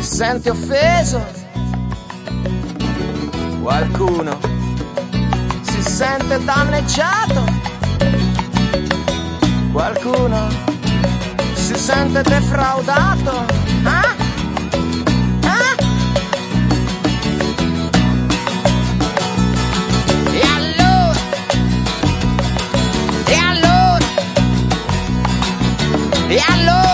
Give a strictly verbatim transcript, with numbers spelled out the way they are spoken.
sente offeso, qualcuno si sente danneggiato, qualcuno si sente defraudato. Ah? Ah? E allora, e allora, e allora